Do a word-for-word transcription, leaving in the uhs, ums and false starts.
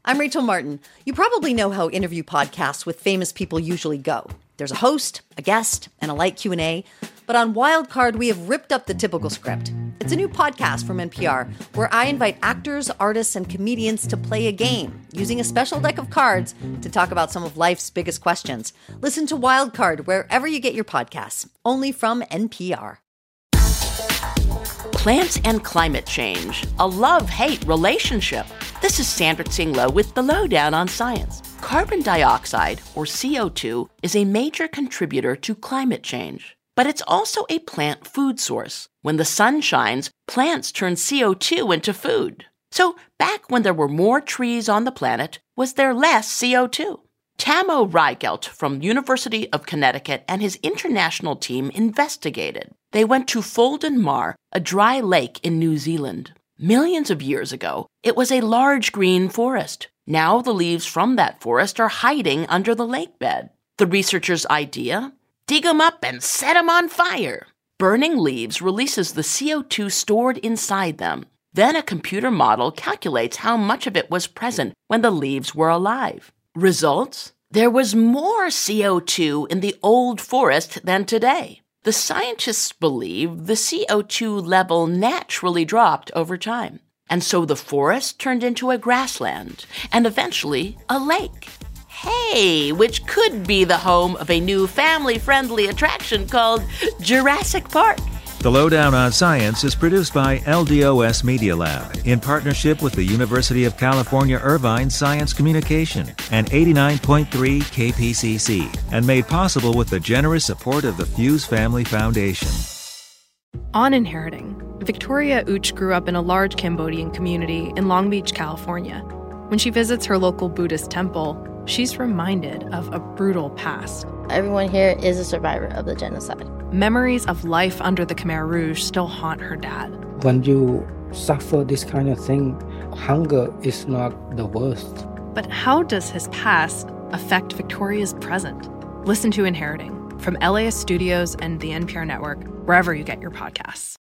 I'm Rachel Martin. You probably know how interview podcasts with famous people usually go. There's a host, a guest, and a light Q and A. But on Wildcard, we have ripped up the typical script. It's a new podcast from N P R where I invite actors, artists, and comedians to play a game using a special deck of cards to talk about some of life's biggest questions. Listen to Wildcard wherever you get your podcasts, only from N P R. Plants and climate change, a love-hate relationship. This is Sandra Tsing Loh with the Lowdown on Science. Carbon dioxide, or C O two, is a major contributor to climate change. But it's also a plant food source. When the sun shines, plants turn C O two into food. So back when there were more trees on the planet, was there less C O two? Tamo Reichelt from University of Connecticut and his international team investigated. They went to Folden Mar, a dry lake in New Zealand. Millions of years ago, it was a large green forest. Now the leaves from that forest are hiding under the lake bed. The researchers' idea? Dig them up and set them on fire. Burning leaves releases the C O two stored inside them. Then a computer model calculates how much of it was present when the leaves were alive. Results? There was more C O two in the old forest than today. The scientists believe the C O two level naturally dropped over time. And so the forest turned into a grassland and eventually a lake. Hey, which could be the home of a new family-friendly attraction called Jurassic Park. The Lowdown on Science is produced by L D O S Media Lab in partnership with the University of California Irvine Science Communication and eighty-nine point three K P C C, and made possible with the generous support of the Fuse Family Foundation. On Inheriting, Victoria Uch grew up in a large Cambodian community in Long Beach, California. When she visits her local Buddhist temple, she's reminded of a brutal past. Everyone here is a survivor of the genocide. Memories of life under the Khmer Rouge still haunt her dad. When you suffer this kind of thing, hunger is not the worst. But how does his past affect Victoria's present? Listen to Inheriting from L A S Studios and the N P R Network, wherever you get your podcasts.